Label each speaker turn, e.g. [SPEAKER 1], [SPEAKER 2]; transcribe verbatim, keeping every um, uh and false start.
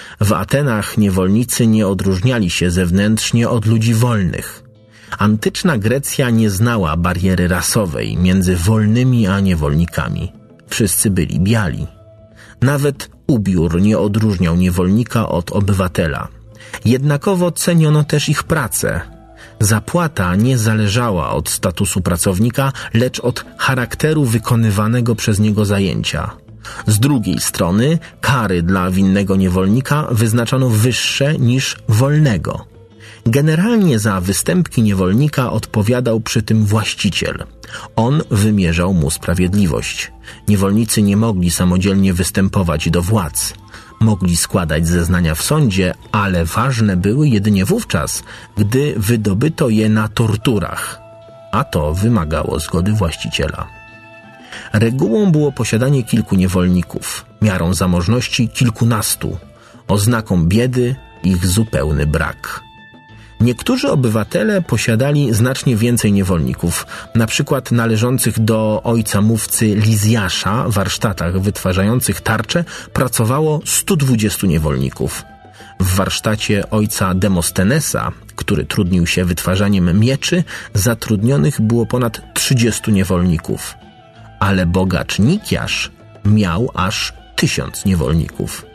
[SPEAKER 1] W Atenach niewolnicy nie odróżniali się zewnętrznie od ludzi wolnych. Antyczna Grecja nie znała bariery rasowej między wolnymi a niewolnikami. Wszyscy byli biali. Nawet ubiór nie odróżniał niewolnika od obywatela. Jednakowo ceniono też ich pracę. Zapłata nie zależała od statusu pracownika, lecz od charakteru wykonywanego przez niego zajęcia. Z drugiej strony kary dla winnego niewolnika wyznaczano wyższe niż wolnego. Generalnie za występki niewolnika odpowiadał przy tym właściciel. On wymierzał mu sprawiedliwość. Niewolnicy nie mogli samodzielnie występować do władz. Mogli składać zeznania w sądzie, ale ważne były jedynie wówczas, gdy wydobyto je na torturach, a to wymagało zgody właściciela. Regułą było posiadanie kilku niewolników, miarą zamożności kilkunastu, oznaką biedy ich zupełny brak. Niektórzy obywatele posiadali znacznie więcej niewolników, na przykład należących do ojca mówcy Lizjasza w warsztatach wytwarzających tarcze pracowało stu dwudziestu niewolników. W warsztacie ojca Demostenesa, który trudnił się wytwarzaniem mieczy, zatrudnionych było ponad trzydziestu niewolników. Ale bogacz Nikiasz miał aż tysiąc niewolników.